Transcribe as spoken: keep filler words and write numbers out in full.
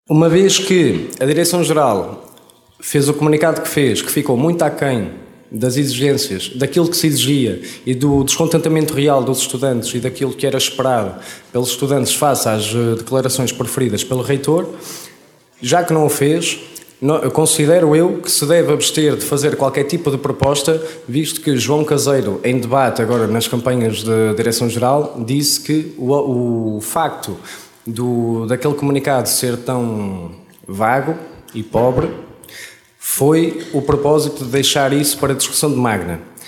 Uma vez que a Direção-Geral fez o comunicado que fez, que ficou muito aquém das exigências, daquilo que se exigia e do descontentamento real dos estudantes e daquilo que era esperado pelos estudantes face às declarações proferidas pelo reitor, já que não o fez, considero eu que se deve abster de fazer qualquer tipo de proposta, visto que João Caseiro, em debate agora nas campanhas da Direção-Geral, disse que o, o facto do, daquele comunicado ser tão vago e pobre foi o propósito de deixar isso para a discussão de Magna.